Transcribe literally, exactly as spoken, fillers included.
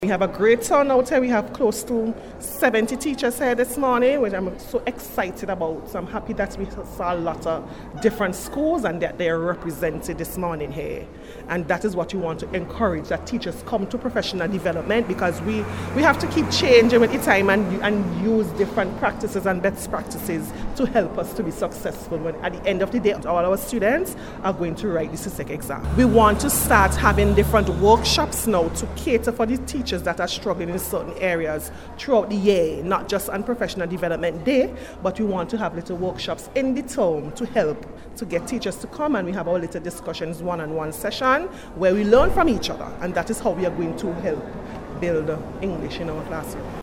We have a great turnout here. We have close to seventy teachers here this morning, which I'm so excited about. So I'm happy that we saw a lot of different schools and that they are represented this morning here. And that is what we want to encourage, that teachers come to professional development, because we, we have to keep changing with the time and, and use different practices and best practices to help us to be successful when at the end of the day all our students are going to write the C S E C exam. We want to start having different workshops now to cater for the teachers that are struggling in certain areas throughout the year, not just on Professional Development Day, but we want to have little workshops in the term to help to get teachers to come, and we have our little discussions, one-on-one session where we learn from each other, and that is how we are going to help build English in our classroom.